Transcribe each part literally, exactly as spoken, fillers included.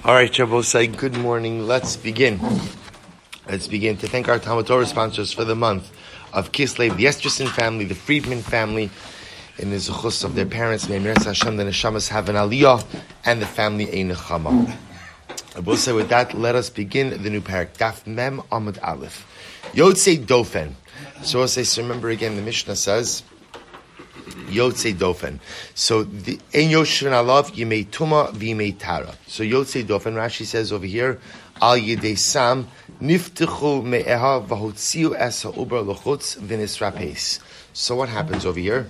All right, Shabbosai, good morning. Let's begin. Let's begin to thank our Talmud Torah sponsors for the month of Kislev, the Esterson family, the Friedman family, in the zuchus of their parents. May Meretz Hashem, the Neshamas have an aliyah, and the family a nechama. Shabbosai, with that, let us begin the new parak. Daf Mem Amud Aleph. Yotzei Dofen. So, so remember again, the Mishnah says, Yotzei Dofen. So the Ein Yoshvin Alav Yimei Tuma V'Yimei Tara. So Yotzei Dofen, Rashi says over here, Al Yidei Sam Niftechu Me'eha V'Hotziu Es HaUber L'Chutz V'Nisrapes. So what happens over here?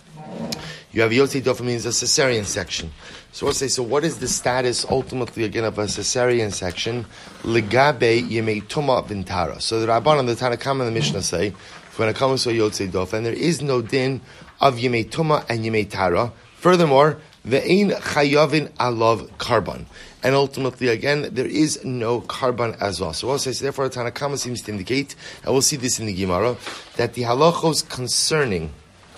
You have Yotzei Dofen means a cesarean section. So let's say, so what is the status ultimately again of a cesarean section? Ligabe Yimei Tuma V'Tara. So the Rabban and the Tanakam and the Mishnah say, when it comes to Yotzei Dofen, there is no din of Yimei Tuma and Yimei Tara. Furthermore, ve'ein chayavin alav karban. And ultimately, again, there is no karban as well. So also, so therefore, Tanakama seems to indicate, and we'll see this in the Gemara, that the halachos concerning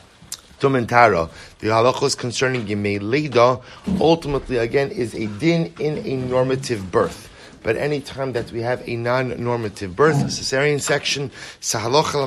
Tum and Tara, the halachos concerning Yimei Leida, ultimately, again, is a din in a normative birth. But any time that we have a non-normative birth, cesarean section, the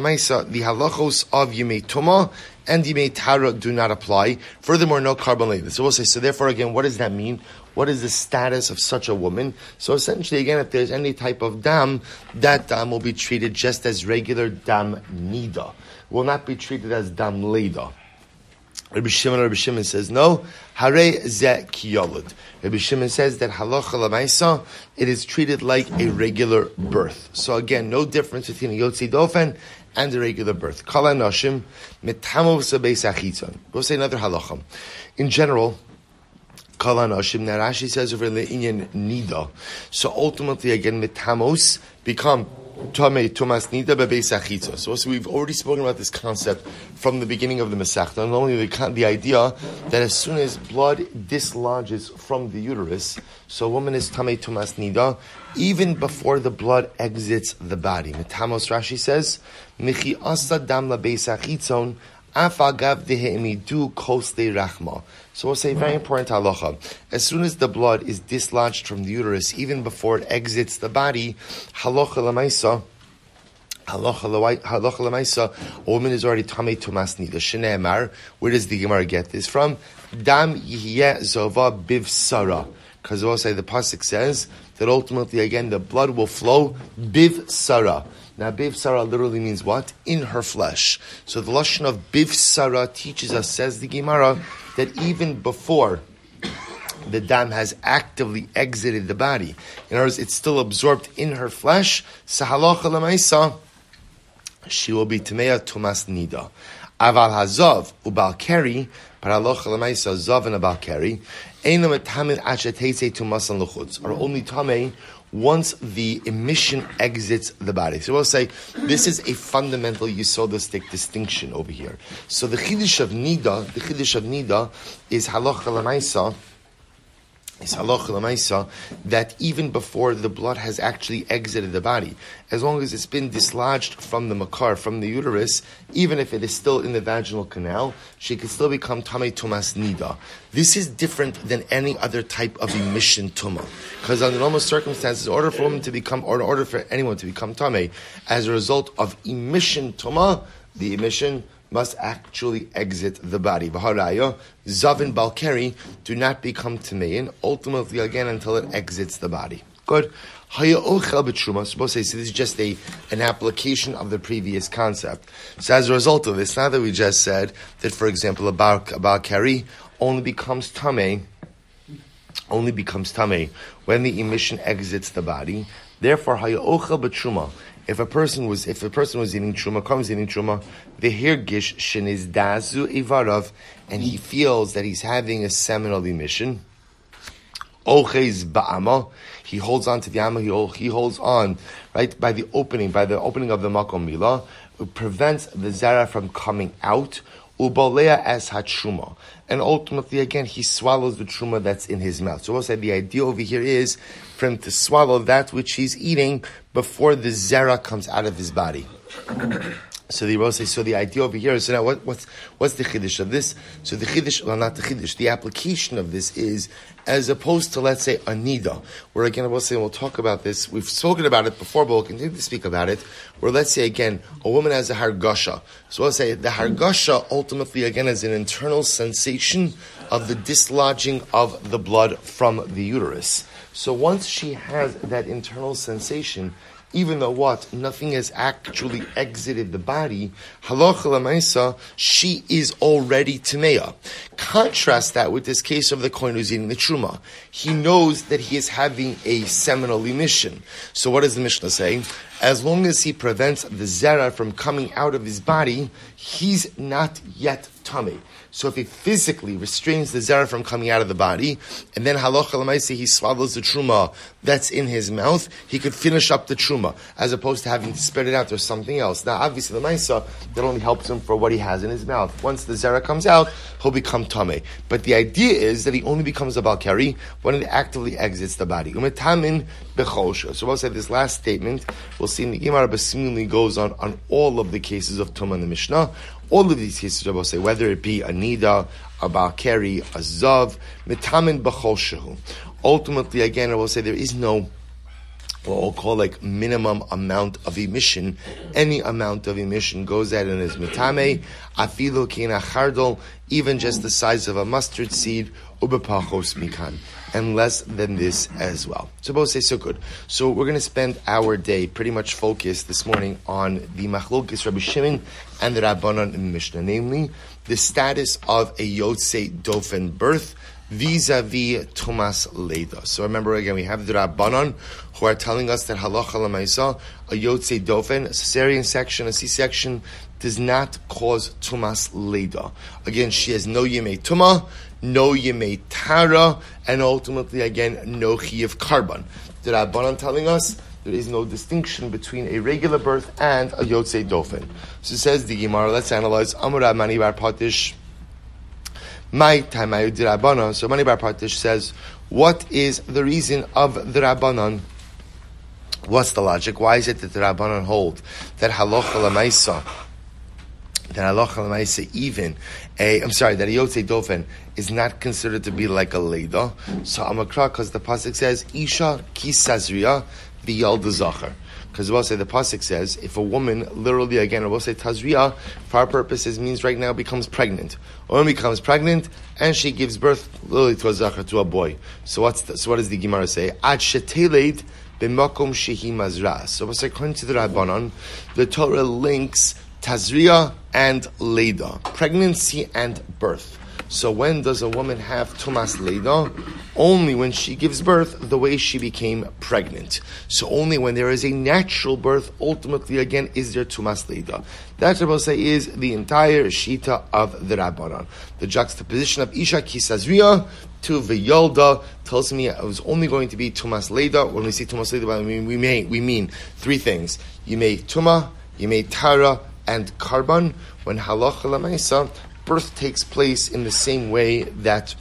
halachos of Yimei Tuma and Yimei Tara do not apply. Furthermore, no karban later. So we'll say, so therefore, again, what does that mean? What is the status of such a woman? So essentially, again, if there's any type of dam, that dam will be treated just as regular dam nida. Will not be treated as dam leida. Rabbi Shimon, Rabbi Shimon says, no, hare ze kiyolud. Rabbi Shimon says that halacha l'maisa, it is treated like a regular birth. So again, no difference between a Yotzei Dofen and a regular birth. Kol hanoshim mitamos beis achitzon. We'll say another halacha. In general, Kol hanoshim, now Rashi says over in the inyan nida. So ultimately, again, mitamos become Tomei Tumas Nida Bebeis Achitza. So also we've already spoken about this concept from the beginning of the Masechta, and only the, the idea that as soon as blood dislodges from the uterus, so a woman is Tomei Tumas Nida, even before the blood exits the body. Metamos Rashi says, Michi Asa Dam LaBeis Achitzon Afagav Dehemidu Koste Rachma. So we'll say very important halacha. As soon as the blood is dislodged from the uterus, even before it exits the body, halacha lemaisa, halacha lemaisa, a woman is already tamei tumas nida. Shneimar, where does the Gemara get this from? Dam yihyeh zova bivsara. Because we'll say the pasuk says that ultimately again the blood will flow bivsara. Now, Biv Sarah literally means what? In her flesh. So the lashon of Biv Sarah teaches us, says the Gemara, that even before the dam has actively exited the body, in other words, it's still absorbed in her flesh, Sahalocha Lamaisa, she will be Tamea Tumas Nida. Aval Hazav, Ubal Keri, Paralocha Lamaisa, Zav and Abal Keri, Einam Tamin Achatese Tumas and Luchutz, are only Tamei once the emission exits the body. So we'll say, this is a fundamental yisodistic distinction over here. So the Chiddush of Nida, the Chiddush of Nida is halacha l'maisa, is halacha l'maisa, that even before the blood has actually exited the body, as long as it's been dislodged from the makar, from the uterus, even if it is still in the vaginal canal, she can still become tamei tumas nida. This is different than any other type of emission tuma, because under normal circumstances, in order for a woman to become, or in order for anyone to become tamei, as a result of emission tuma, the emission must actually exit the body. B'haraya, Zav and Balkeri do not become Tamein, ultimately again until it exits the body. Good. Haya ochel b'truma. Supposed to say, so this is just a an application of the previous concept. So as a result of this, now that we just said that, for example, a Balkeri only becomes Tamei, only becomes Tamei when the emission exits the body. Therefore, Haya ochel b'truma. If a person was, if a person was eating truma, comes eating truma, the hirgish sheniz dazu ivarav, and he feels that he's having a seminal emission. Ochez ba'ama, he holds on to the amma, he holds on, right, by the opening, by the opening of the makom milah, it prevents the zara from coming out. Ubalea as hatruma, and ultimately again he swallows the truma that's in his mouth. So we'll say the idea over here is for him to swallow that which he's eating before the zera comes out of his body. So the Rose says, so the idea over here is, so now what, what's what's the chiddush of this? So the chiddush, well, not the chiddush, the application of this is, as opposed to, let's say, a nida, where again, we'll say, we'll talk about this, we've spoken about it before, but we'll continue to speak about it, where let's say, again, a woman has a hargasha. So we'll say, the hargasha ultimately, again, is an internal sensation of the dislodging of the blood from the uterus. So once she has that internal sensation, even though what? Nothing has actually exited the body, halacha l'maisa, she is already tameya. Contrast that with this case of the kohen who's eating the truma. He knows that he is having a seminal emission. So what does the Mishnah say? As long as he prevents the zera from coming out of his body, he's not yet tamei. So if he physically restrains the zera from coming out of the body, and then halacha l'maisa he swallows the truma that's in his mouth, he could finish up the truma, as opposed to having to spit it out or something else. Now, obviously, the maisa, that only helps him for what he has in his mouth. Once the zera comes out, he'll become tamei. But the idea is that he only becomes a balkari when it actively exits the body. Umetamin bechosha. So we'll say this last statement, we'll see in the Gemara Basmili goes on on all of the cases of Tumah in the Mishnah. All of these cases, I will say, whether it be a nida, a balkari, a zav, mitamin b'chol shehu. Ultimately, again, I will say there is no what we'll call like minimum amount of emission. Any amount of emission goes at and is mitame, afilu kina chardol, even just the size of a mustard seed, ubepachos mikan, and less than this as well. So both say so good. So we're going to spend our day pretty much focused this morning on the machlokes Rabbi Shimon and the Rabbanon in the Mishnah, namely the status of a Yotzei Dofen birth vis-a-vis Tumas Leda. So remember again, we have the Rabbanon who are telling us that halacha l'maisa, a Yotzei Dofen, a cesarean section, a C-section, does not cause Tumas Leda. Again, she has no Yemei Tuma, no Yemei Tara, and ultimately, again, no Chiyuv Karban. The Rabbanon telling us there is no distinction between a regular birth and a Yotzei Dofen. So it says the Gemara, let's analyze. Amar Mani Bar Patish, my time I did Rabbanon. So Mani Bar Patish says, what is the reason of the Rabbanon? What's the logic? Why is it that the Rabbanon hold that halacha l'maisa, that halacha l'maisa even a, I'm sorry, that a Yotzei Dofen is not considered to be like a Leda? So Amakra, because the pasuk says, Isha ki sazriya v'yalda zachar. Because we'll say the pasuk says, if a woman, literally again, we'll say tazriya, for our purposes, means right now becomes pregnant. A woman becomes pregnant, and she gives birth, literally to a zachar, to a boy. So what's the, so what does the Gemara say? Ad sheteled b'makom shehi mazra. So we'll say, according to the Rabbanon, the Torah links tazriya and leda, pregnancy and birth. So when does a woman have tumas leda? Only when she gives birth the way she became pregnant. So only when there is a natural birth, ultimately again, is there tumas leda. That, I will say, is the entire shita of the Rabbanon. The juxtaposition of Isha Kisazriya to V'yolda tells me it was only going to be tumas leda. When we say tumas leda, we mean, we, may, we mean three things. You may tuma, you may tara, and karban. When halacha l'maisa, birth takes place in the same way that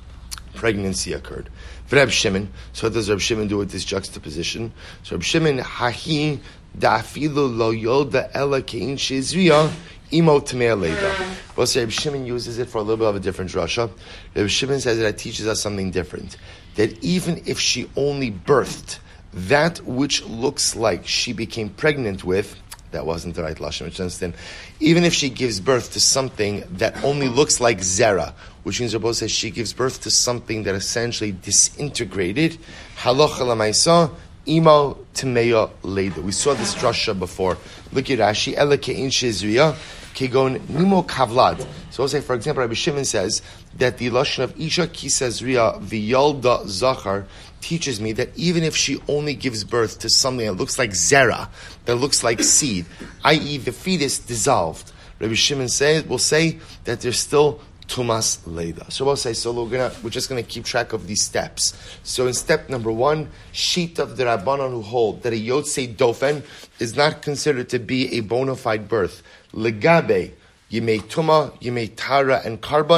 pregnancy occurred. Reb Shimon, so what does Reb Shimon do with this juxtaposition? So Reb Shimon, hahi da'afilu lo yolda ela kein shezriya imo tamei leda. Well, so Reb Shimon uses it for a little bit of a different drasha. Reb Shimon says that it teaches us something different. That even if she only birthed that which looks like she became pregnant with, that wasn't the right lashon, which understand. Even if she gives birth to something that only looks like zera, which means Rabbi says she gives birth to something that essentially disintegrated, halacha l'maisa imo tameya leda. We saw this drasha before. Look at Rashi, ela ke'in shezriya kegon nimo kavlad. So I'll say, for example, Rabbi Shimon says that the lashon of isha kisazriya v'yalda zachar teaches me that even if she only gives birth to something that looks like zera, that looks like seed, that is the fetus dissolved, Rabbi Shimon says, will say that there's still tumas leda. So we'll say, so we're gonna, we're just going to keep track of these steps. So in step number one, sheet of the Rabbanon who hold that a Yotzei Dofen is not considered to be a bona fide birth. Legabe, Yemei Tuma, Yemei Tara, and Karban,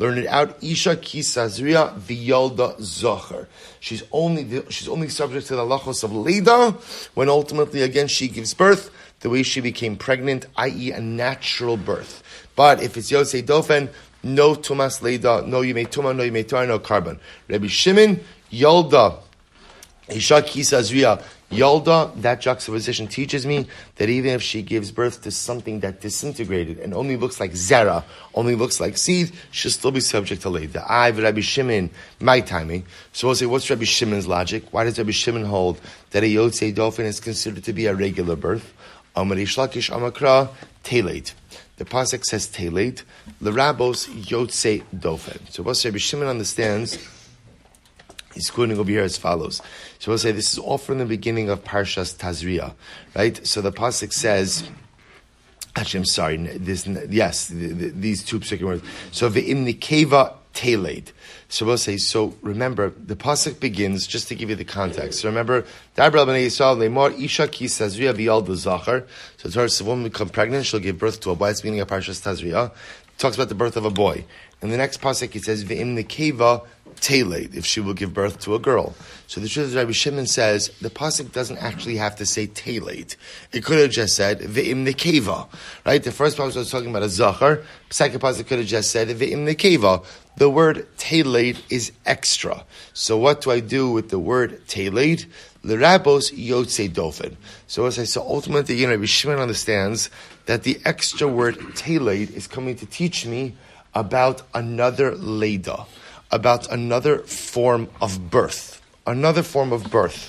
Learn it out. Isha kisazria v'yolda zocher. She's only she's only subject to the halachos of Leda when ultimately again she gives birth, the way she became pregnant, that is a natural birth. But if it's Yosei Dofen, no tumas Leda, no you may tuma, no you may tar, no carbon. Rabbi Shimon, Yolda, Isha kisazria. Yolda, that juxtaposition teaches me that even if she gives birth to something that disintegrated and only looks like zera, only looks like seed, she'll still be subject to Leda. I, Rabbi Shimon, my timing. So we'll say, what's Rabbi Shimon's logic? Why does Rabbi Shimon hold that a Yotzei Dofen is considered to be a regular birth? Amar Reish Lakish Amakra, Teleit. The pasuk says Teleit, L'rabos Yotzei Dofen. So what Rabbi Shimon understands, he's quoting over here as follows. So we'll say this is all from the beginning of Parshas Tazria, right? So the pasuk says, actually, I'm sorry, this, yes, the, the, these two particular words. So ve'im nikeva teled. So we'll say, so remember, the pasuk begins, just to give you the context. So remember, Dabra b'nei Yisrael le'mor isha ki Tazria v'yal d'zachar. So Torah says, a woman become pregnant, she'll give birth to a boy. It's the beginning of Parshas Tazria. It talks about the birth of a boy. In the next pasuk, it says ve'im nikeva teled, if she will give birth to a girl. So the truth is, Rabbi Shimon says the pasuk doesn't actually have to say teled. It could have just said ve'im nekeva, right? The first pasuk was talking about a zachar. The second pasuk could have just said ve'im nekeva. The word teled is extra. So what do I do with the word teled? L'rabos yotzei dofen. So as I say, ultimately, you know, Rabbi Shimon understands that the extra word teled is coming to teach me about another leda, about another form of birth. Another form of birth.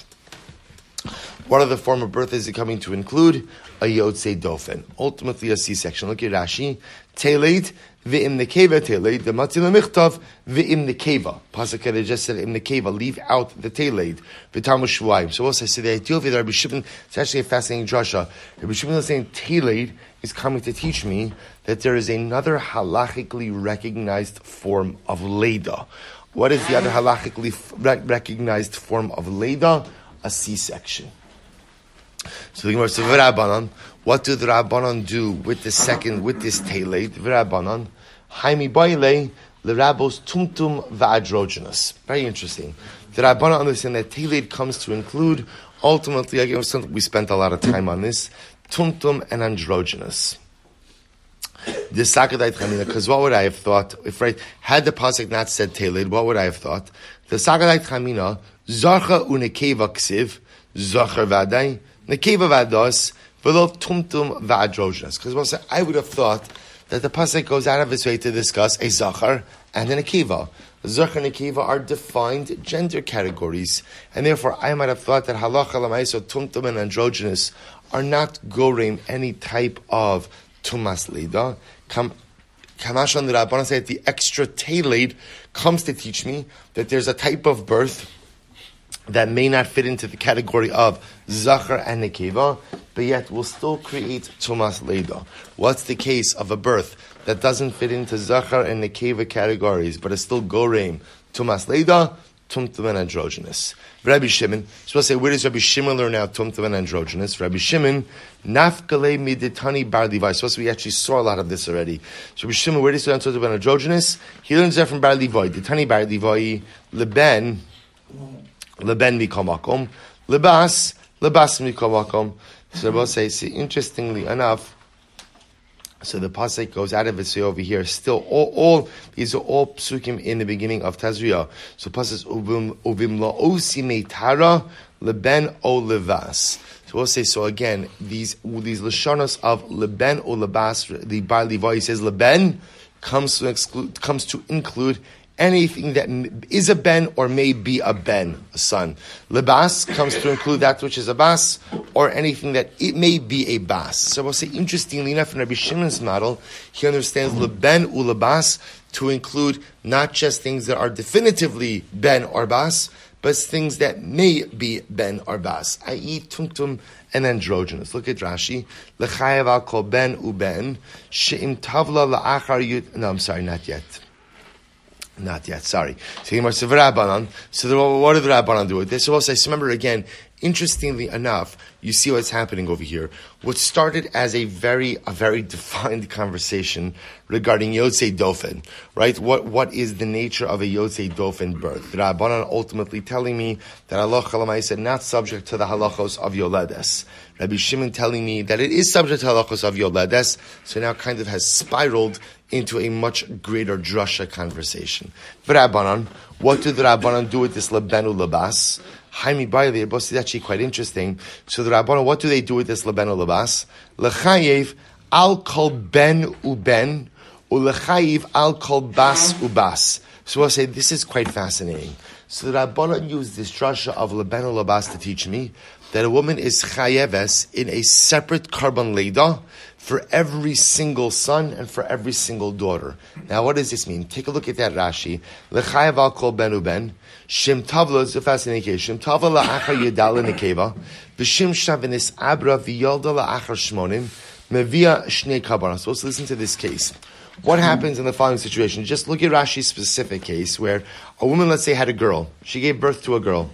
What other form of birth is it coming to include? A Yotzei Dofen. Ultimately a C-section. Look at Rashi. Teleit ve'im nekeva teleit. The matzil michtav ve'im nekeva. Pasuk had just said im nekeva. Leave out the teleit. V'tamu shvuayim. So also I say the idea of Rabbi Shimon, it's actually a fascinating drasha. Rabbi Shimon is saying teleit is coming to teach me that there is another halachically recognized form of Leda. What is the other halachically recognized form of Leda? A C-section. So the Gemara says, "V'Rabbanan, what do the Rabbanan do with the second, with this Teled? V'Rabbanan, Haimi Baile, L'Rabos Tumtum V'Androgynous." Very interesting. The Rabbanan understand that Teled comes to include, ultimately, again, we spent a lot of time on this, Tumtum and Androgynous. The Sakadait Chamina, because what would I have thought, if right, had the pasuk not said Teled, what would I have thought? The Sakadait Chamina, Zarcha Unekeva Ksiv, Zachar Vadai, Nekeva Vados, Velo Tumtum V'Androgynous. Because I would have thought that the pasuk goes out of its way to discuss a Zachar and a Nekeva. Zachar and Nekeva are defined gender categories, and therefore I might have thought that Halacha L'Maiso, Tumtum and Androgynous are not gorim any type of Tumas Leda. Kamashan the Rabbanan say that the extra Teled comes to teach me that there's a type of birth that may not fit into the category of Zachar and Nekeva, but yet will still create Tumas Leda. What's the case of a birth that doesn't fit into Zachar and Nekeva categories, but is still Goreim Tumas Leda? Tumtum and Androgynous. Rabbi Shimon, so we'll say, where does Rabbi Shimon learn out Tumtum and Androgynous? Rabbi Shimon, Nafkale miditani bar Levi. So we actually saw a lot of this already. So Rabbi Shimon, where does he learn Tumtum and Androgynous? He learns that from bar Levi. Ditani bar Levi, Leben, Leben mikomakom, Lebas, Lebas mikomakom. So we'll say, see, interestingly enough, so the pasuk goes out of its way over here. Still, all, all these are all psukim in the beginning of Tazria. So pasuk uvim uvim la'osi meitara leben o levas. So we'll say, so again, these these lashonos of leben o levas, the Bar Levi says leben comes to exclude comes to include anything that is a ben or may be a ben, a son. Lebas comes to include that which is a bas, or anything that it may be a bas. So we'll say, interestingly enough, in Rabbi Shimon's model, he understands leben u lebas to include not just things that are definitively ben or bas, but things that may be ben or bas, that is tumtum and androgynous. Look at Rashi. L'chayav al kol ben u ben, she'im tavla la'achar yud... No, I'm sorry, not yet. Not yet, sorry. So, so what did the Rabbanan do with this? So also, remember again, Interestingly enough, you see what's happening over here. What started as a very, a very defined conversation regarding Yotzei Dofen, right? What, what is the nature of a Yotzei Dofen birth? The Rabbanan ultimately telling me that Allah Chalamai said not subject to the halachos of Yoledes. Rabbi Shimon telling me that it is subject to halachos of Yoledes, so now kind of has spiraled into a much greater drasha conversation. But Rabbanan, what do the Rabbanan do with this Lebenu Labas? Haimi Baile, boss is actually quite interesting. So the Rabbanan, what do they do with this Lebenu Labas? Lechayev al kol ben uben, ulechayev al kol bas ubas. So I'll say this is quite fascinating. So the Rabbanan used this drasha of Lebenu Labas to teach me that a woman is chayeves in a separate carbon leida for every single son and for every single daughter. Now, what does this mean? Take a look at that Rashi. Lechayev al kol ben uben. Shim Tavla is a fascinating case. Shim Tavla la'achar yedala nekeva. V'shim shavinis abra v'yolda la'achar shmonim. Mevia shnei karbanos. So let's listen to this case. What happens in the following situation? Just look at Rashi's specific case where a woman, let's say, had a girl. She gave birth to a girl.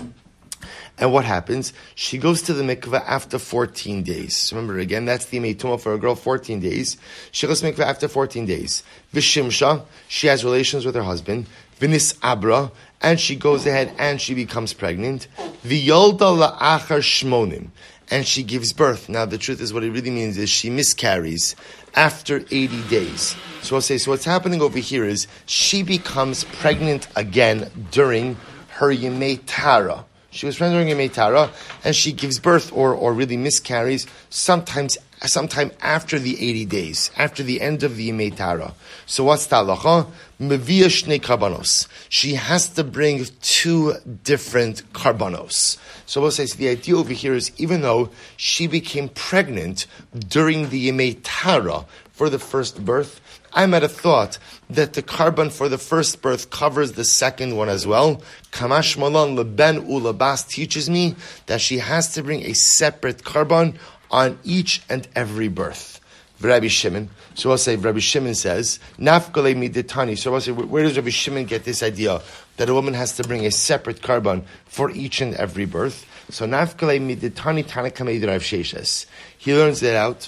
And what happens? She goes to the mikveh after fourteen days. Remember, again, that's the meituma for a girl, fourteen days. She goes to mikveh after fourteen days. V'shimsha, she has relations with her husband. V'nis abra, and she goes ahead and she becomes pregnant. V'yolda la'achar shmonim, and she gives birth. Now, the truth is, what it really means is she miscarries after eighty days. So I'll say, so what's happening over here is she becomes pregnant again during her Yemei Tara. She was pregnant during Yemei Tara, and she gives birth, or, or really miscarries, sometimes sometime after the eighty days, after the end of the Yemei Tara. So what's the halacha? Mevia shnei karbanos. She has to bring two different karbanos. So we'll say, so the idea over here is, even though she became pregnant during the Yemei Tara for the first birth, I might have thought that the carbon for the first birth covers the second one as well. Kamash Malon Leben Ulabas teaches me that she has to bring a separate carbon on each and every birth. Rabbi Shimon. So I'll say, Rabbi Shimon says, Nafkale miditani. So I'll say, where does Rabbi Shimon get this idea that a woman has to bring a separate carbon for each and every birth? So Nafkale miditani Tanakamei Rav Sheshes. He learns that out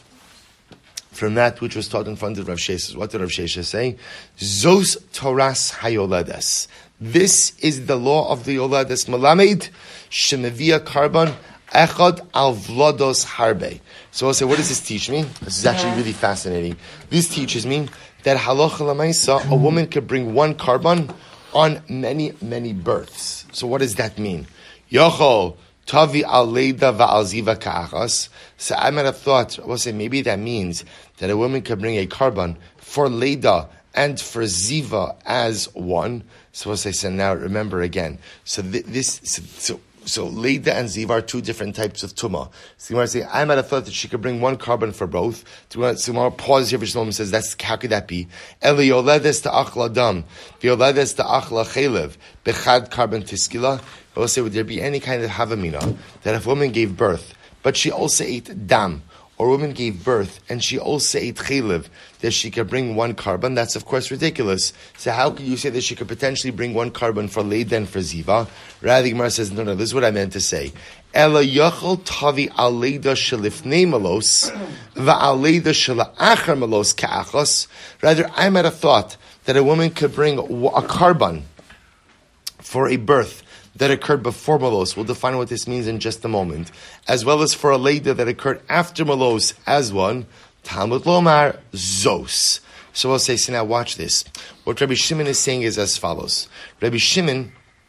from that which was taught in front of Rav Sheshes. What did Rav Sheshes say? Zos Toras Hayoledes. This is the law of the Yoledes Malamed Shemevia carbon Echad al Vlodos Harbe. So I'll say, what does this teach me? This is actually really fascinating. This teaches me that halacha l'maisa, a woman could bring one carbon on many, many births. So what does that mean? Yochol tavi al leida va'al ziva ka'achas. So I might have thought, I will say, maybe that means that a woman could bring a carbon for leida and for ziva as one. So I'll say, so now remember again. So th- this, so, so So Leida and Ziva are two different types of Tumah. So you want to say, I might have thought that she could bring one carbon for both. So you want to pause here for Shlomo and says, that's, how could that be? Eli yoledes ta'achla dam, v'yoledes ta'achla chelev, bechad carbon tiskila. I will say, would there be any kind of havamina that if a woman gave birth, but she also ate dam, or a woman gave birth and she also ate chelev, that she could bring one carbon? That's of course ridiculous. So how could you say that she could potentially bring one carbon for Leida and for Ziva? Rather, the Gemara says, no, no, this is what I meant to say. Ela yachol tavi al Leida shelifnei malos, va'al Leida shela'achar malos ka'achos. Rather, I might have thought that a woman could bring a carbon for a birth that occurred before Malos. We'll define what this means in just a moment. As well as for a Leida that occurred after Malos as one. Talmud Lomar Zos. So I'll say, so now watch this. What Rabbi Shimon is saying is as follows. Rabbi Shimon,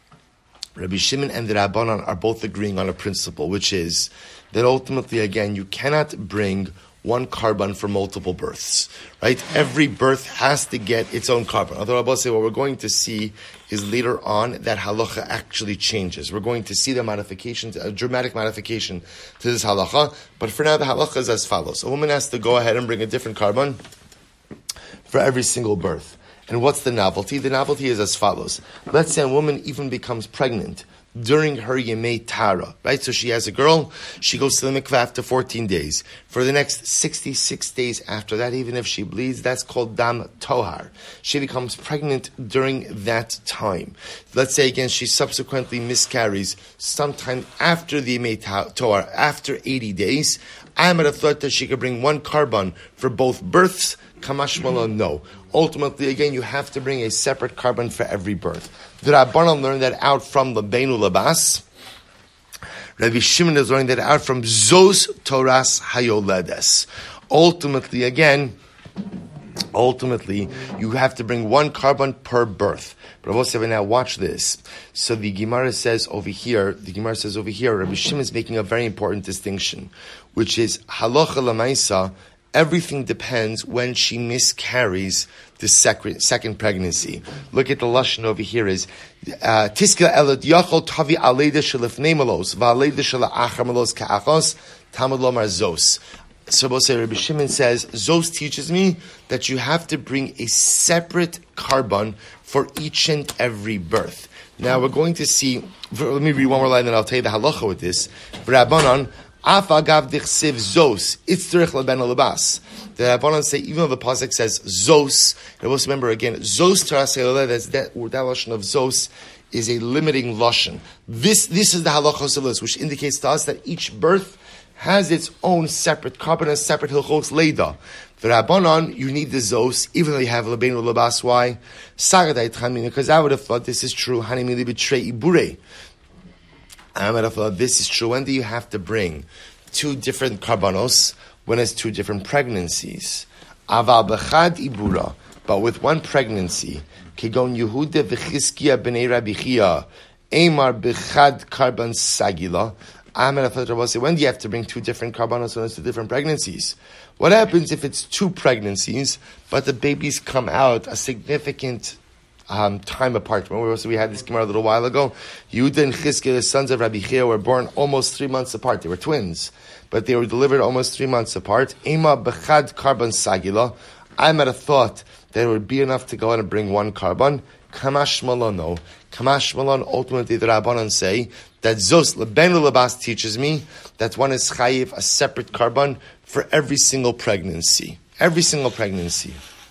Rabbi Shimon and the Rabbanan are both agreeing on a principle, which is that ultimately, again, you cannot bring one carbon for multiple births, right? Every birth has to get its own carbon. Although I will say what we're going to see is later on that halacha actually changes. We're going to see the modification, a dramatic modification to this halacha. But for now, the halacha is as follows. A woman has to go ahead and bring a different carbon for every single birth. And what's the novelty? The novelty is as follows. Let's say a woman even becomes pregnant during her Yemei Tara, right? So she has a girl, she goes to the mikveh after fourteen days. For the next sixty-six days after that, even if she bleeds, that's called Dam Tohar. She becomes pregnant during that time. Let's say again, she subsequently miscarries sometime after the Yemei Tohar, after eighty days. I might have thought that she could bring one carbon for both births. Kamash Malon, no. Ultimately, again, you have to bring a separate carbon for every birth. The Rabbanan learned that out from the Beinu Labas. Rabbi Shimon is learning that out from Zos Toras Hayoledes. Ultimately, again, ultimately, you have to bring one carbon per birth. But Rabbi Seven, now watch this. So the Gemara says over here, the Gemara says over here, Rabbi Shimon is making a very important distinction, which is halacha lamaisa. Everything depends when she miscarries the second, second pregnancy. Look at the lashon over here is Tiska elad yachol tavi aleida shelifnei malos va'aleida shelachar malos ka'achos tamad lomar zos. So Rabbi Shimon says zos teaches me that you have to bring a separate carbon for each and every birth. Now we're going to see. Let me read one more line, and I'll tell you the halacha with this. Rabbanan. Af agav dichsiv zos itzterich leben alabas. The Rabbanan say even though the pasuk says zos, and also remember again zos tarasayoleh. That's that that lashon of zos is a limiting lashon. This this is the halachos of this, which indicates to us that each birth has its own separate carbon, a separate hilchos leida. The Rabbanan, you need the zos, even though you have leben alabas. Why? Sagadai tchamin, because I would have thought this is true. Hanimili b'trei ibure. I might have thought this is true. When do you have to bring two different karbanos? When it's two different pregnancies. Aval bechad ibura, but with one pregnancy. Kegon Yehuda v'chizkiya b'nei Rabbi Chia, Eimar bechad karban sagila. I might have thought, when do you have to bring two different karbanos when it's two different pregnancies? What happens if it's two pregnancies, but the babies come out a significant Um, time apart? Remember, so we had this Gemara a little while ago. Yehuda and Chizkiah, the sons of Rabbi Chia, were born almost three months apart. They were twins, but they were delivered almost three months apart. Ema bechad karban sagila. I might have thought that it would be enough to go out and bring one carbon. Kamash malon, no. Kamash malon, ultimately the Rabbanan say that Zos lebenu labas teaches me that one is chayiv a separate carbon for every single pregnancy. Every single pregnancy.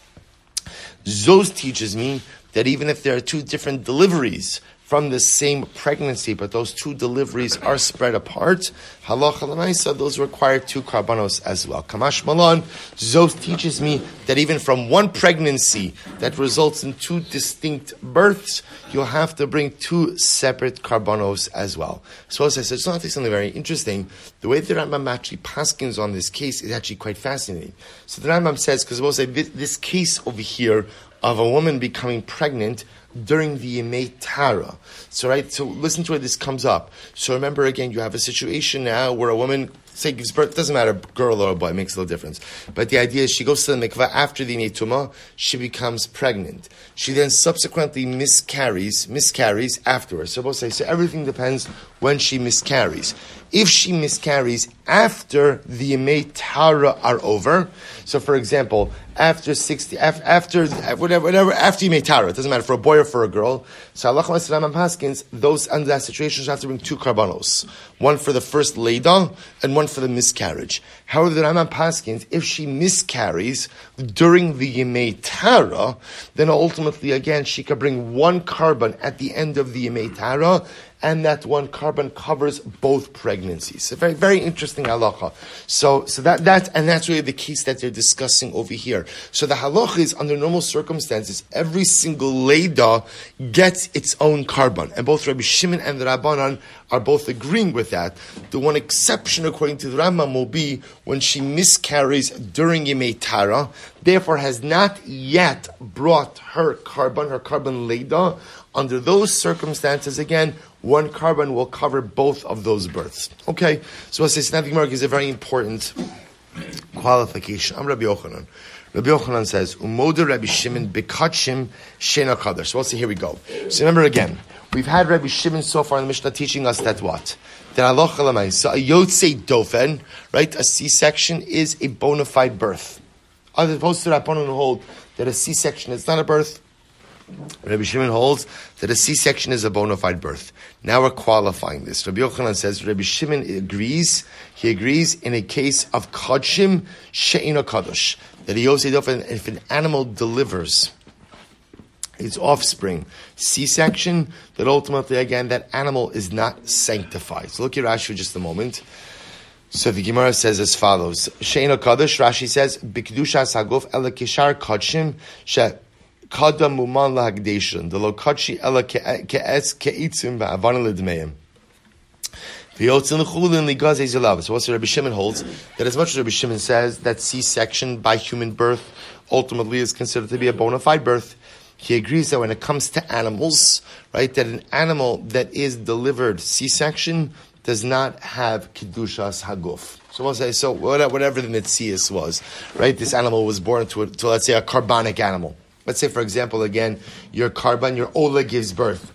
Zos teaches me that even if there are two different deliveries from the same pregnancy, but those two deliveries are spread apart, halacha l'maisa, those require two karbanos as well. Kamash malon, Zos teaches me that even from one pregnancy that results in two distinct births, you'll have to bring two separate karbanos as well. So as I said, it's not something very interesting. The way the Rambam actually paskins on this case is actually quite fascinating. So the Rambam says, because we'll say this, this case over here of a woman becoming pregnant during the Yemei Tara. So, right, so listen to where this comes up. So remember again, you have a situation now where a woman, say, gives birth, doesn't matter, girl or a boy, it makes no difference. But the idea is she goes to the mikveh after the Yemei Tumah, she becomes pregnant. She then subsequently miscarries, miscarries afterwards. So we'll say, so everything depends when she miscarries. If she miscarries after the Yemei Tara are over, so for example, after sixty, after, whatever, whatever, after Yemei Tara, it doesn't matter for a boy or for a girl. So Allah Rambam Paskins, those under that situation should have to bring two karbanos, one for the first leida and one for the miscarriage. However, the Rambam Paskins, if she miscarries during the Yemei Tara, then ultimately again she can bring one carbon at the end of the Yemei Tara, and that one carbon covers both pregnancies. So very, very interesting halacha. So, so that, that, and that's really the case that they're discussing over here. So the halacha is under normal circumstances, every single leida gets its own carbon. And both Rabbi Shimon and the Rabbanan are both agreeing with that. The one exception, according to the Rambam, will be when she miscarries during Yemei Tara, therefore has not yet brought her carbon, her carbon leida. Under those circumstances, again, one carbon will cover both of those births. Okay, so I say Snapping Mark is a very important qualification. I'm Rabbi Yochanan. Rabbi Yochanan says, Umoda Rabbi Shimon bekachim shena kadosh. So let's see, here we go. So remember again, we've had Rabbi Shimon so far in the Mishnah teaching us that what? That halacha l'maisa, a yotzei dofen, right? A C-section is a bona fide birth. As opposed to Rabbanan who hold that a C-section is not a birth, Rabbi Shimon holds that a C-section is a bona fide birth. Now we're qualifying this. Rabbi Yochanan says Rabbi Shimon agrees. He agrees in a case of kodshim she'ino kadosh, that he also if an animal delivers its offspring C-section, that ultimately again that animal is not sanctified. So look at Rashi for just a moment. So the Gemara says as follows: She'ino kadosh. Rashi says b'kedushas haguf ela kishar kodshim she. Kada muman lahagdeshon the lokachi ela ke'etz ke'itzim ba'avan ledmeim v'yotzin l'chulin ligazei zelav. So also Rabbi Shimon holds that as much as Rabbi Shimon says that C-section by human birth ultimately is considered to be a bona fide birth, he agrees that when it comes to animals, right, that an animal that is delivered C-section does not have kedushas haguf. So we'll say, so whatever the mitzias was, right, this animal was born to, a, to let's say a carbonic animal. Let's say, for example, again, your carbon, your ola gives birth.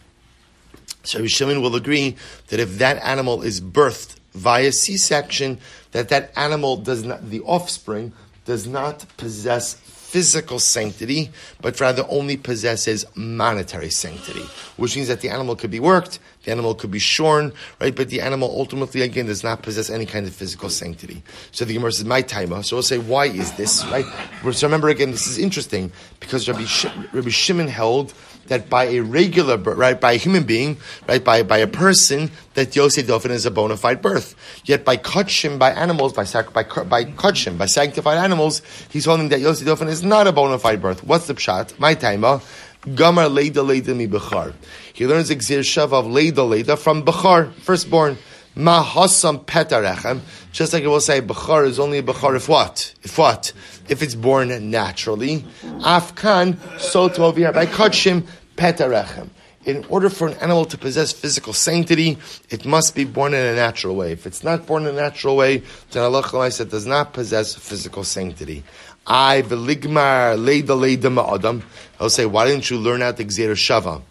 So Rabbi Shimon will agree that if that animal is birthed via C-section, that that animal does not, the offspring, does not possess physical sanctity, but rather only possesses monetary sanctity, which means that the animal could be worked, the animal could be shorn, right? But the animal ultimately, again, does not possess any kind of physical sanctity. So the Gemara says, my taima. So we'll say, why is this, right? So remember, again, this is interesting, because Rabbi, Sh- Rabbi Shimon held that by a regular birth, right, by a human being, right, by, by a person, that Yosei Dofen is a bona fide birth. Yet by kodshim, by animals, by sac- by by kodshim, by sanctified animals, he's holding that Yosei Dofen is not a bona fide birth. What's the pshat? My taima, gamar leida leida mi bechar. He learns exir shav of leida leida from bechar, firstborn. Ma hasam petarechem. Just like it will say, bechar is only a bechar if what? If what? If it's born naturally. Afkan, so to over here by kodshim, petarechem. In order for an animal to possess physical sanctity, it must be born in a natural way. If it's not born in a natural way, then Allah said does not possess physical sanctity. I veligmar leida leida ma'adam. I'll say, why didn't you learn out the gzeira shava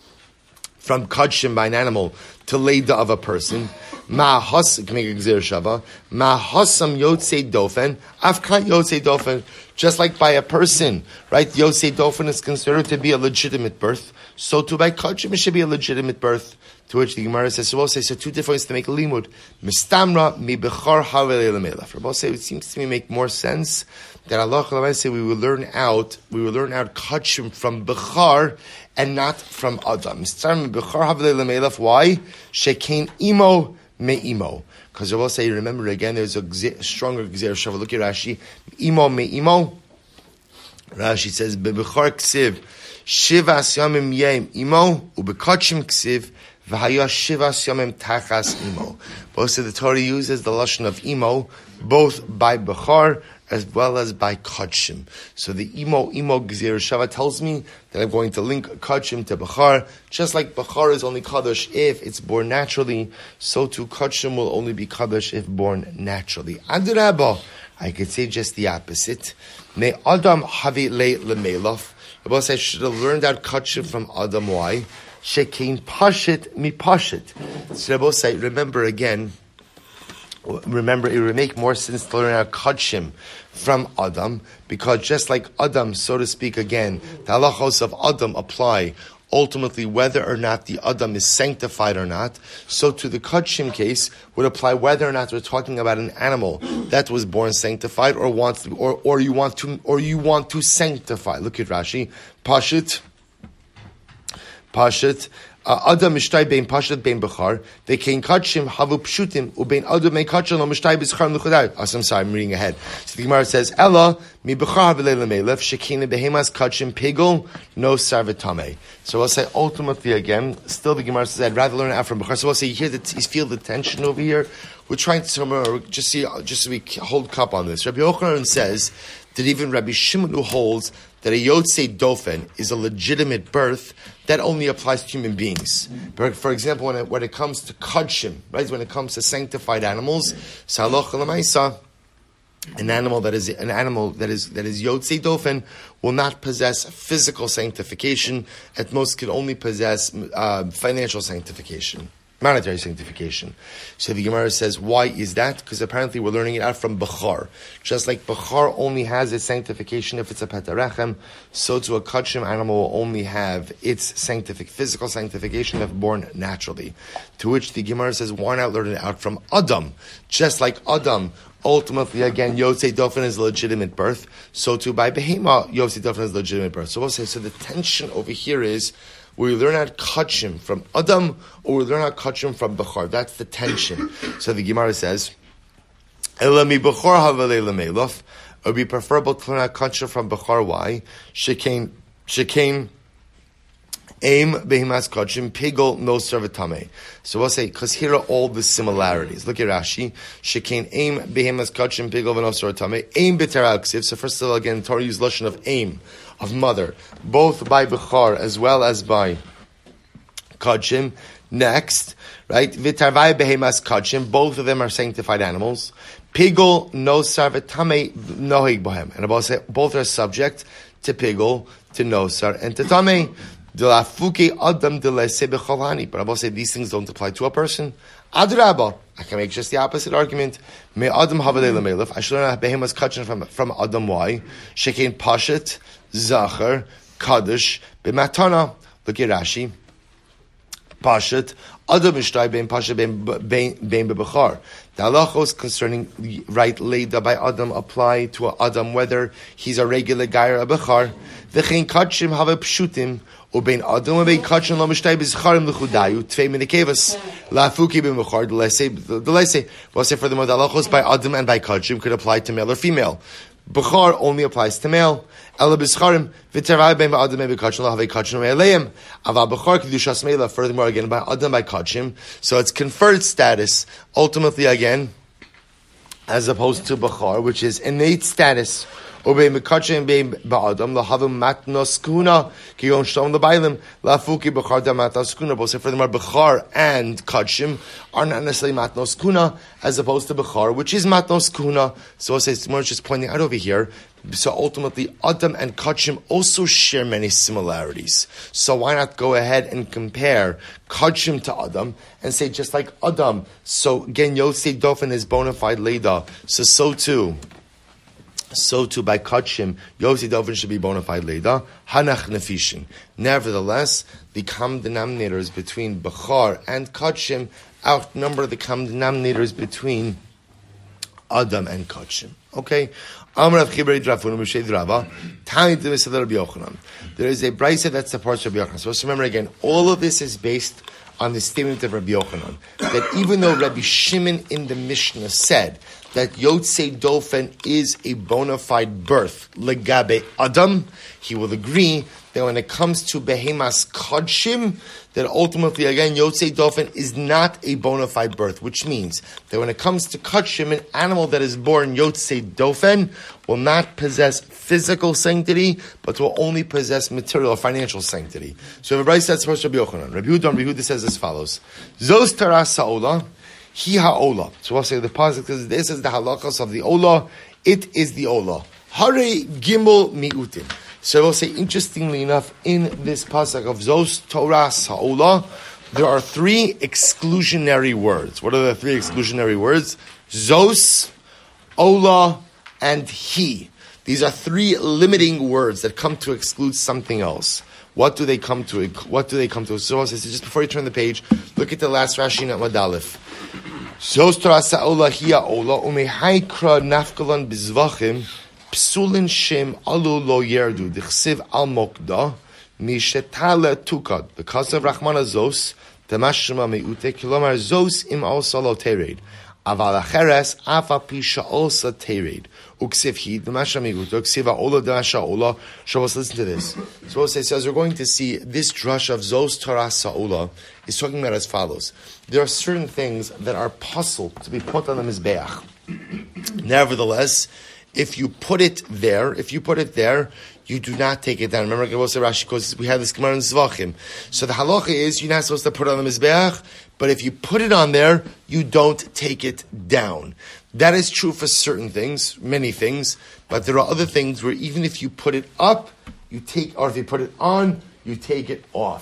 from kodshim by an animal to leida of a person? Ma has can make a gzeira shava. Ma hasam yotzei dofen. Afkan yotzei dofen. Just like by a person, right? Yotzei dofen is considered to be a legitimate birth. So too by kodshim it should be a legitimate birth. To which the Gemara says, so we'll say, so two different ways to make a limud. Mistamra mi bechar havelei lemelach. We'll say, it seems to me make more sense that Allah say we will learn out, we will learn out kodshim from bechar and not from adam. Mistamra mi bechar havelei lemelach. Why? Shekein imo me imo. Because I will say, remember again, there's a gze- stronger gzeir shava. Look at Rashi. Imo me imo. Rashi says, bebechar ksiv shivas yamim yem imo ubekodshim ksiv v'haya shivas yamim tachas imo. Both of the Torah uses the lashon of imo, both by bechar as well as by kodshim. So the imo imo gzeir shava tells me that I'm going to link kodshim to bechar, just like bechar is only kadosh if it's born naturally, so too kodshim will only be kadosh if born naturally. Adrabah, I could say just the opposite. Me adam havi le lemelaf. Rabbi says I should have learned out kodshim from Adam. Why? Shekein pashit mi pashit. So Rabbi say, remember again. Remember, it would make more sense to learn out kodshim from Adam, because just like Adam, so to speak, again, the halachos of Adam apply ultimately whether or not the Adam is sanctified or not. So to the kodshim case would apply whether or not we're talking about an animal that was born sanctified or wants to, or or you want to or you want to sanctify. Look at Rashi, pashit, pashit. Adam mishtay bein pashat bein bechar. They came kodshim havu pshutim ubein adam mein kodshim lo mishtay b'schar l'chudai. I'm sorry, I'm reading ahead. So the Gemara says, Ella mi bechar havilei lemelef shekina behemas kodshim pigol no sarvitame. So we'll say ultimately again, still the Gemara says I'd rather learn it out from bechar. So we'll say you hear that you feel the tension over here. We're trying to just see, just so we hold cup on this. Rabbi Yochanan says that even Rabbi Shimon who holds that a yotzei dofen is a legitimate birth, that only applies to human beings. But for example, when it, when it comes to kodshim, right, when it comes to sanctified animals, saloch l'maisa, an animal that is an animal that is that is yotzei dofen will not possess physical sanctification. At most, can only possess uh, financial sanctification. monetary sanctification. So the Gemara says, why is that? Because apparently we're learning it out from Bechar. Just like Bechar only has its sanctification if it's a Petarechem, so to a Kachim animal will only have its sanctific, physical sanctification if born naturally. To which the Gemara says, why not learn it out from Adam? Just like Adam, ultimately, again, Yotzei Dofen is legitimate birth, so too by Behema, Yotzei Dofen is legitimate birth. So we'll say, so the tension over here is, we learn how to Kachim from Adam, or we learn how to Kachim from Bechar. That's the tension. So the Gemara says, Elami Bechar Havalei Lamelof. It would be preferable to learn how to Kachim from Bechar. Why? Shekain, Shekain, Aim Behimas Kachim, Pigol no Servatame. So we'll say, because here are all the similarities. Look at Rashi. Shekain Aim Behimas Kachim, Pigol no Servatame. Aim B'teral Ksiv. So first of all, again, Torah used Lashon of aim, of mother, both by Bechar as well as by Kachim. Next, right? V'tarvai Behimas Kachim. Both of them are sanctified animals. Pigol no Servatame nohig bohem. And both are subject to Pigol, to Nosar, and to Tameh. But I will say these things don't apply to a person. Adrabah, I can make just the opposite argument. Me Adam Havalei Lamelef. I should learn how Behemoth's Kachin from from Adam. Why? Shekein Pashet Zachar Kaddish B'Matana. Look at Rashi. Pashet Adam Ishtay Ben Pashet Ben Ben B'Bechar. The halachos concerning the right leida by Adam apply to a Adam whether he's a regular guy or a Bechar. V'chein Kachim have pshutim. Ubein Adam ubein Kachin lo mishtay b'zicharim l'chudayu tvei minikevas lafuki b'mechar the lese. We'll say for the modalachos by Adam and by Kachim could apply to male or female. Bechar only applies to male. Ela b'zicharim v'terai bein b'Adam and b'Kachin lo havei Kachin u'meileim. Aval Bechar kedushas meila. Furthermore, again by Adam by Kachim, so it's conferred status. Ultimately, again, as opposed to Bechar, which is innate status. Obey Mekachem Bein Ba'adam Lahavim Matnos Kuna Kiyon Shalom Labailim Lafuki Bechar Da Matnos Kuna. Both furthermore, Bechar and Kachim are not necessarily Matnos Kuna as opposed to Bechar, which is Matnos Kuna. So it's more just pointing out over here. So ultimately, Adam and Kachim also share many similarities. So why not go ahead and compare Kachim to Adam and say just like Adam? So again, Yotzei Dofen is bona fide Leida. So so too. So too by Kachim, Yotzei Dofen should be bona fide Leida. Hanach Nefishin. Nevertheless, the common denominators between Bechar and Kachim outnumber the common denominators between Adam and Kachim. Okay? There is a brayse that supports Rabbi Yochanan. So let's remember again, all of this is based on the statement of Rabbi Yochanan, that even though Rabbi Shimon in the Mishnah said that Yotzei Dofen is a bona fide birth, legabe Adam, he will agree that when it comes to Behemas Kodshim, that ultimately, again, Yotzei Dofen is not a bona fide birth, which means that when it comes to Kodshim, an animal that is born Yotzei Dofen will not possess physical sanctity, but will only possess material or financial sanctity. So if a brayse that's supposed to be Rabbi Yochanan, Rabbi Yehuda, Rabbi Yehuda says as follows: Zos taras ha'ola, hi ha'ola. So we'll say the positive because this is the halachos of the ola. It is the ola. Hare gimel miutim. So we'll say, interestingly enough, in this pasuk of Zos Toras Ha'ola, there are three exclusionary words. What are the three exclusionary words? Zos, Ola, and He. These are three limiting words that come to exclude something else. What do they come to? What do they come to? So just before you turn the page, look at the last Rashi at Madalif. Zos Toras Ha'ola Hi Ha'ola Umehaikra Nafkalan Bizvachim Psulin Shem Alu Lo Yerdu Dichsiv Al Mokda Mishetala Tukad because of Rachmana Zos Tamashma Meute Kilomar Zos Im Al Salo Tered Aval Acheres Afa Pisha Olsa Tered Uksiv He Damasha Meute Uksiva Ola Damasha Ola. So let's listen to this. So we'll say, so as we're going to see, this drush of Zos Torah Sa'ola is talking about as follows. There are certain things that are puzzle to be put on the Mizbeach. Nevertheless, if you put it there, if you put it there, you do not take it down. Remember, Rashi, because we have this Gemara in Zvachim. So the halacha is you're not supposed to put it on the Mizbeach, but if you put it on there, you don't take it down. That is true for certain things, many things, but there are other things where even if you put it up, you take, or if you put it on, you take it off.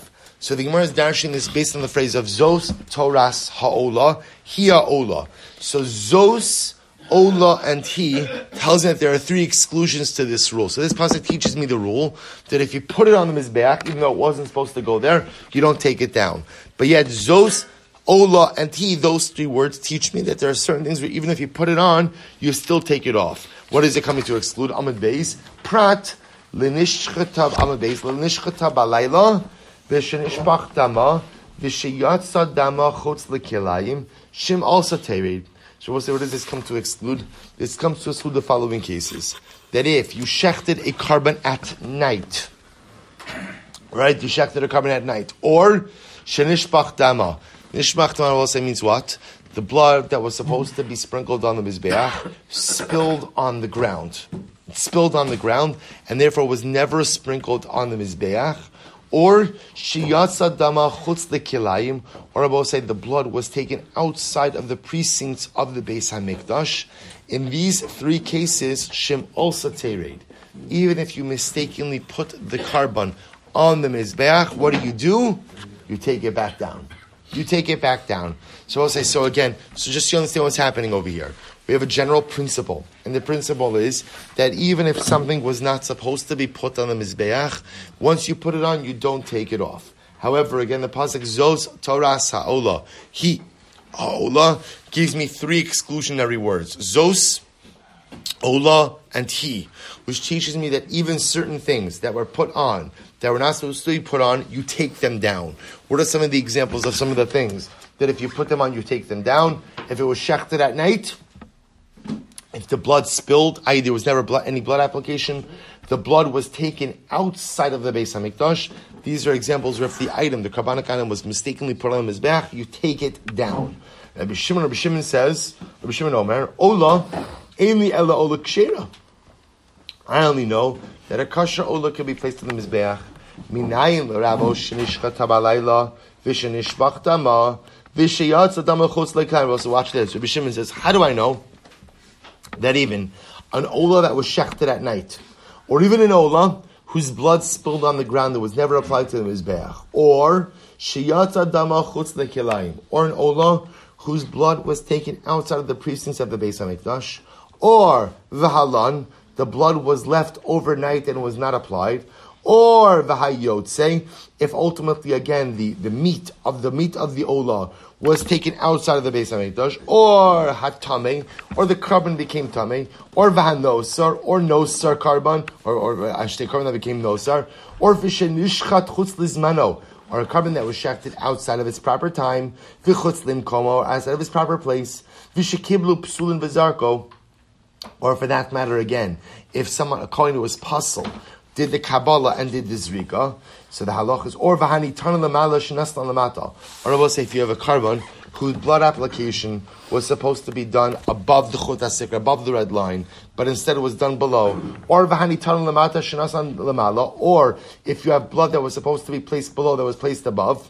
So the Gemara is darshing this based on the phrase of Zos Toras Ha'ola, Hiya Ola. So Zos, Ola, and He tells me that there are three exclusions to this rule. So this pasuk teaches me the rule that if you put it on the Mizbeach, even though it wasn't supposed to go there, you don't take it down. But yet Zos, Ola, and He, those three words teach me that there are certain things where even if you put it on, you still take it off. What is it coming to exclude? Amud Beis, Prat, L'nishchata Amud Beis, L'nishchata Balayla, V'shenishbach Dama, V'sheyatsa Dama Chutz L'kilayim, Shim also tered. So we'll say, what does this come to exclude? This comes to exclude the following cases. That if you shechted a carbon at night, right? You shechted a carbon at night. Or, Shenishbach Dama. Nishbach Dama will say means what? The blood that was supposed to be sprinkled on the Mizbeach spilled on the ground. It spilled on the ground, and therefore was never sprinkled on the Mizbeach. Or shiyatsa dama chutz lekilayim, or I will say the blood was taken outside of the precincts of the Beis Hamikdash. In these three cases, shem also tered. Even if you mistakenly put the carbon on the Mizbeach, what do you do? You take it back down. You take it back down. So I'll say, so again, so just to understand what's happening over here. We have a general principle, and the principle is that even if something was not supposed to be put on the Mizbeach, once you put it on, you don't take it off. However, again, the pasuk Zos Toras Ha'ola, He, Ha'ola, gives me three exclusionary words. Zos, Ola, and He, which teaches me that even certain things that were put on, that were not supposed to be put on, you take them down. What are some of the examples of some of the things that if you put them on, you take them down? If it was shechted at night, if the blood spilled, that is, there was never blood, any blood application, the blood was taken outside of the Beis Hamikdash. These are examples where if the item, the Karbanik item, was mistakenly put on the Mizbeach, you take it down. Rabbi Shimon, Rabbi Shimon says, Rabbi Shimon Omer, Ola, Eini Ela Ola Kshera. I only know that a kosher Ola can be placed on the Mizbeach. Minayin l'ravo shenishcha tabalayla v'shenishbach dama v'sheyatza dama chutz le'kayim. So watch this. Rabbi Shimon says, how do I know that even an Ola that was shechted at night, or even an Ola whose blood spilled on the ground that was never applied to the Mizbeach, or sheyatza dama chutz le'kilayim, or an Ola whose blood was taken outside of the precincts of the Beis Hamikdash, or v'halan, the blood was left overnight and was not applied, or v'hayotze, if ultimately again the, the meat of the meat of the Ola was taken outside of the Beis Hamikdash, or hatame, or the carbon became tame, or v'hanosar, or nosar carbon, or or I should say carbon that became nosar, or v'shenishchat chutz lizmano, or a carbon that was shechted outside of its proper time, v'chutz limkomo, or outside of its proper place, v'shekiblu psulin v'zarko, or for that matter again, if someone, a kohen who was puzzled, did the Kabbalah and did the Zrika, so the halach is, or v'hani tarna l'mala shenaslan l'mata. Or I will say, if you have a carbon whose blood application was supposed to be done above the chut hasikra, above the red line, but instead it was done below, or v'hani tarna l'mata shenaslan l'mala, or if you have blood that was supposed to be placed below that was placed above,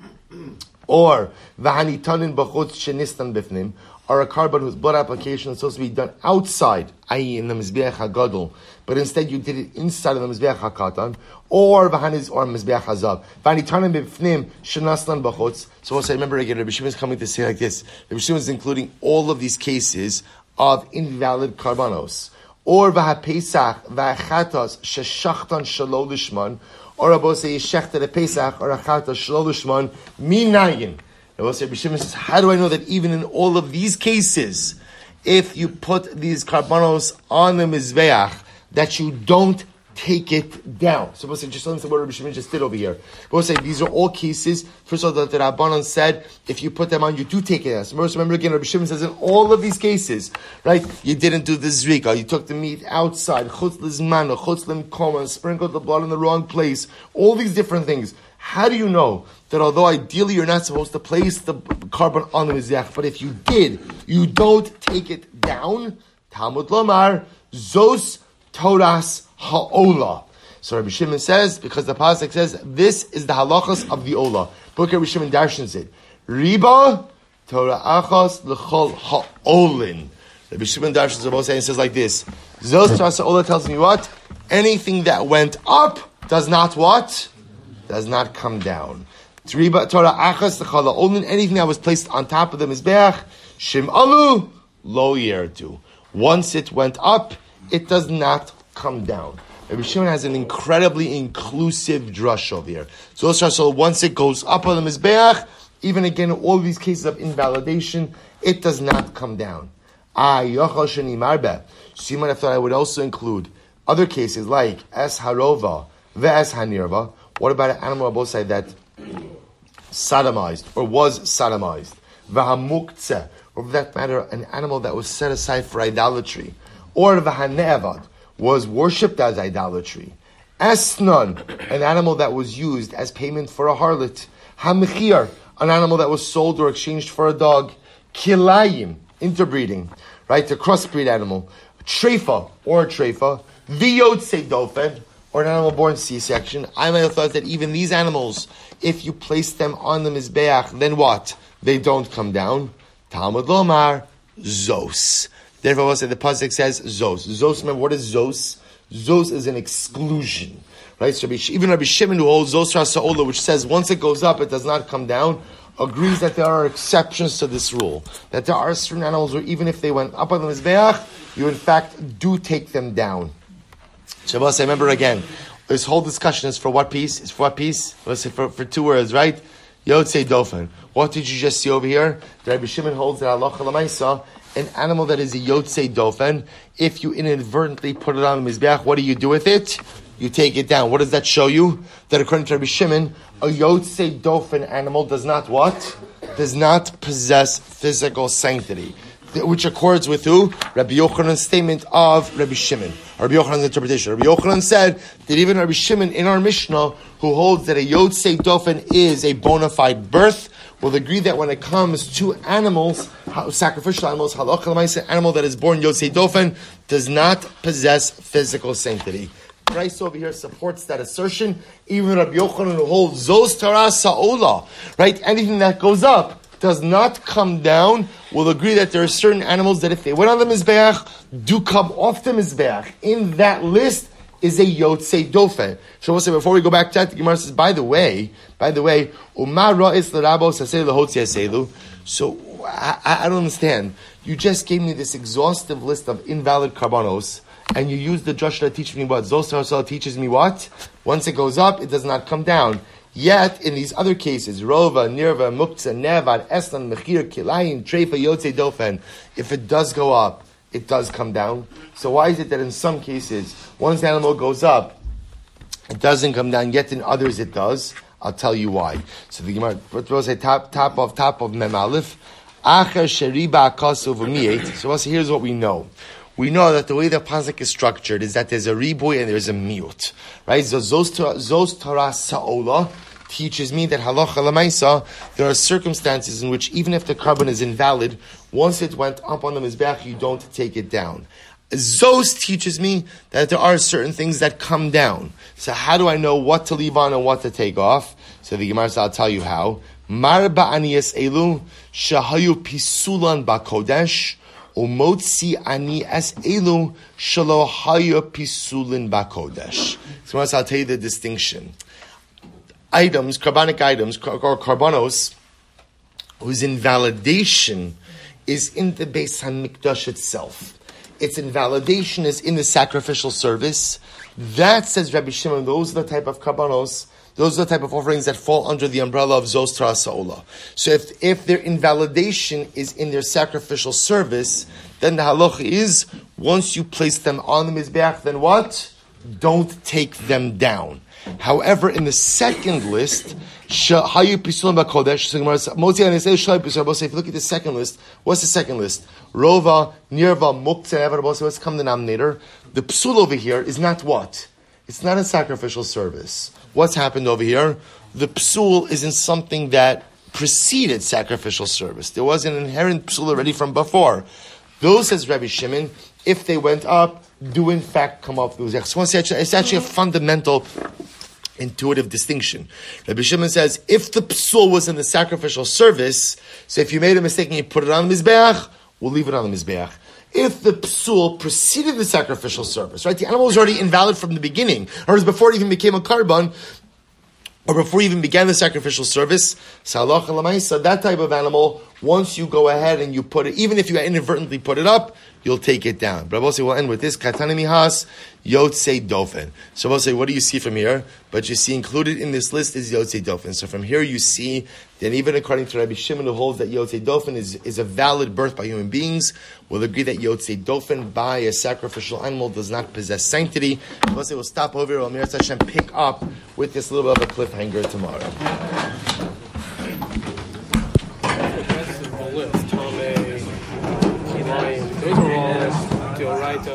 or v'hani tanin b'chutz shenistan bifnim, or a carbon whose blood application is supposed to be done outside, that is in the Mizbeach HaGadol, but instead you did it inside of the Mizbeach HaKatan, or v'haniz or Mizbeach HaZav. V'hani tanim b'fnim shenaslan b'chutz. So also remember again, Rabbi Shimon is coming to say like this. Rabbi Shimon is including all of these cases of invalid karbanos. Or v'ha-pesach v'ha-chatas sheshachtan shelo lishman, or Rabbi say shechted a pesach or a chatas shelo lishman minayin. Rabbi Shimon says, how do I know that even in all of these cases, if you put these karbanos on the Mizbeach, that you don't take it down? So we'll say, just listen to what Rabbi Shimon just did over here. We'll say, these are all cases. First of all, that the Rabbanan said, if you put them on, you do take it down. So remember again, Rabbi Shimon says, in all of these cases, right, you didn't do the zrika, you took the meat outside, chutz lizmano, chutz limkoma, sprinkled the blood in the wrong place, all these different things. How do you know that although ideally you're not supposed to place the carbon on the Mizbeach, but if you did, you don't take it down? Talmud Lomar, Zos Toras Ha'ola. So Rabbi Shimon says, because the pasuk says, this is the halachas of the Ola. Look at Rabbi Shimon darshans it. Riba Torah Achas L'chol Ha'olin. Rabbi Shimon darshans are both saying, says like this. Zos Toras Ha'ola tells me what? Anything that went up does not what? Does not come down. Triba Torah achas lechala olin, anything that was placed on top of the mizbeach, shim alu lo yerdu. Once it went up, it does not come down. Rabbi Shimon has an incredibly inclusive drush over here. So, so once it goes up on the mizbeach, even again, all these cases of invalidation, it does not come down. Ah, yochal sheni marbe. So you might have thought I would also include other cases like es harova ve'es hanirva. What about an animal on both sides that sodomized or was sodomized? V'hamuktzeh, or for that matter, an animal that was set aside for idolatry, or v'hanevad, was worshipped as idolatry. Esnon, an animal that was used as payment for a harlot. Hamechir, an animal that was sold or exchanged for a dog. Kilayim, interbreeding, right? A crossbreed animal. Treifa, or a treifa. Viyotse dofen, or an animal born C-section. I might have thought that even these animals, if you place them on the mizbeach, then what? They don't come down. Talmud Lomar, Zos. Therefore, we'll say the pasuk says Zos. Zos, remember, what is Zos? Zos is an exclusion. Right? So even Rabbi Shimon, who holds Zos Rasa'ola, which says once it goes up, it does not come down, agrees that there are exceptions to this rule. That there are certain animals where even if they went up on the mizbeach, you in fact do take them down. Shabbos, I remember again, this whole discussion is for what piece? It's for what piece? Let's say for, for two words, right? Yotzei dofen. What did you just see over here? Rabbi Shimon holds that halacha l'maisa, an animal that is a yotzei dofen, if you inadvertently put it on the mizbeach, what do you do with it? You take it down. What does that show you? That according to Rabbi Shimon, a yotzei dofen animal does not what? Does not possess physical sanctity. Which accords with who? Rabbi Yochanan's statement of Rabbi Shimon. Rabbi Yochanan's interpretation. Rabbi Yochanan said that even Rabbi Shimon in our Mishnah, who holds that a yotzei dofen is a bona fide birth, will agree that when it comes to animals, sacrificial animals, halacha l'maisa, animal that is born yotzei dofen does not possess physical sanctity. Christ over here supports that assertion. Even Rabbi Yochanan, who holds zos Torah sa'ola, right? Anything that goes up does not come down, will agree that there are certain animals that if they went on the mizbeach, do come off the mizbeach. In that list is a yotzei dofen. So we'll say, before we go back to that, the Gemara says, by the way, by the way, umar ra'is l'rabo sasei l'hotzi aselu. So, I, I don't understand. You just gave me this exhaustive list of invalid karbanos, and you used the drush that teaches me what? Zos Torah teaches me what? Once it goes up, it does not come down. Yet, in these other cases, Rova, Nirva, Muktzah, Nevad, Eslan, Mechir, Kilayin, Treifa, Yotzei Dofen, if it does go up, it does come down. So why is it that in some cases, once the animal goes up, it doesn't come down, yet in others it does? I'll tell you why. So the Gemara will say top, top of, top of Mem Aleph, Acher Sheriba Akasu V'Miet. So also here's what we know. We know that the way the pasuk is structured is that there's a riboy and there's a miut, right? So Zos Torah Sa'ola teaches me that halacha l'maisa, there are circumstances in which even if the carbon is invalid, once it went up on the mizbeach, you don't take it down. Zos teaches me that there are certain things that come down. So how do I know what to leave on and what to take off? So the Gemara says, I'll tell you how. Mar ba'aniyas elu shahayu pisulan ba'kodesh umotzi ani es elu shalo hayu pisulin ba'kodesh. So I'll tell you the distinction. Items, carbonic items, or carbonos, whose invalidation is in the Beis HaMikdash itself. Its invalidation is in the sacrificial service. That, says Rabbi Shimon, those are the type of carbonos, those are the type of offerings that fall under the umbrella of Zos Torah Sa'ola. So if, if their invalidation is in their sacrificial service, then the halacha is, once you place them on the Mizbeach, then what? Don't take them down. However, in the second list, if you look at the second list, what's the second list? Rova, Nirva, Muktzah, what's come the denominator? The psul over here is not what? It's not a sacrificial service. What's happened over here? The psul is in something that preceded sacrificial service. There was an inherent psul already from before. Those, says Rabbi Shimon, if they went up, do in fact come up. It's actually a fundamental intuitive distinction. Rabbi Shimon says, if the psul was in the sacrificial service, so if you made a mistake and you put it on the mizbeach, we'll leave it on the mizbeach. If the psul preceded the sacrificial service, right, the animal was already invalid from the beginning, or before it even became a carbon, or before you even began the sacrificial service, so that type of animal, once you go ahead and you put it, even if you inadvertently put it up, you'll take it down. But Rabbi say we'll end with this, Katana Mihas, Yotzei Dofen. So Rabbi say, what do you see from here? But you see included in this list is Yotzei Dofen. So from here you see that even according to Rabbi Shimon, who holds that Yotzei Dofen is, is a valid birth by human beings, will agree that Yotzei Dofen by a sacrificial animal does not possess sanctity. Rabbi say we'll stop over here, Amir Hashem pick up with this little bit of a cliffhanger tomorrow. Those are all